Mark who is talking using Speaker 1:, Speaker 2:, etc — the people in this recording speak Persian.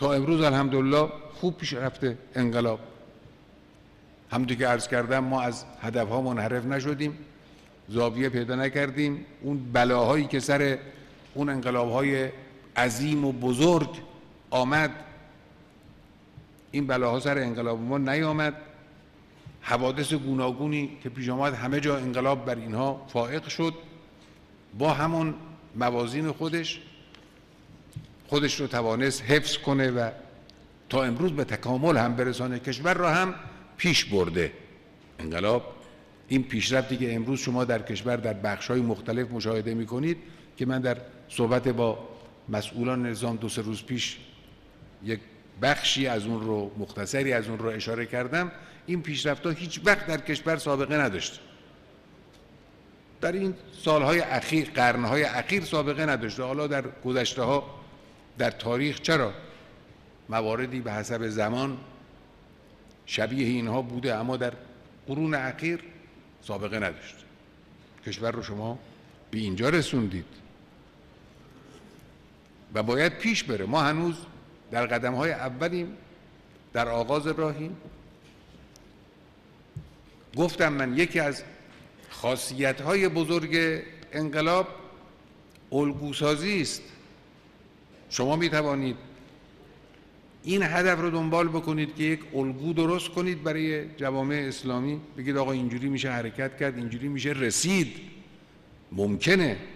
Speaker 1: تا امروز الحمدلله خوب پیش رفته انقلاب. همونطور که عرض کردم ما از هدفها منحرف نشدیم، زاویه پیدا نکردیم. اون بلاهایی که سر اون انقلابهای عظیم و بزرگ آمد، این بلاها سر انقلاب ما نیامد. حوادث گوناگونی که پیش آمد همه جا انقلاب بر اینها فائق شد. با همون موازین خودش رو توانست حفظ کنه و تا امروز به تکامل هم برسانه، کشور را هم پیش برده. انقلاب این پیشرفتی که امروز شما در کشور در بخش‌های مختلف مشاهده می‌کنید که من در صحبت با مسئولان نظام 2-3 روز پیش یک بخشی از اون رو، مختصری از اون رو اشاره کردم، این پیشرفت‌ها هیچ وقت در کشور سابقه نداشت. در این سالهای اخیر، قرنهای اخیر سابقه نداشته. حالا در گذشته‌ها در تاریخ چرا مواردی به حسب زمان شبیه اینها بوده، اما در قرون اخیر سابقه نداشت. کشور رو شما به اینجا رسوندید و باید پیش بره. ما هنوز در قدم‌های اولیم، در آغاز راهیم. گفتم من یکی از خاصیت‌های بزرگ انقلاب الگوسازی است. شما می توانید این هدف رو دنبال بکنید که یک الگو درست کنید برای جوامع اسلامی، بگید آقا اینجوری میشه حرکت کرد، اینجوری میشه رسید. ممکنه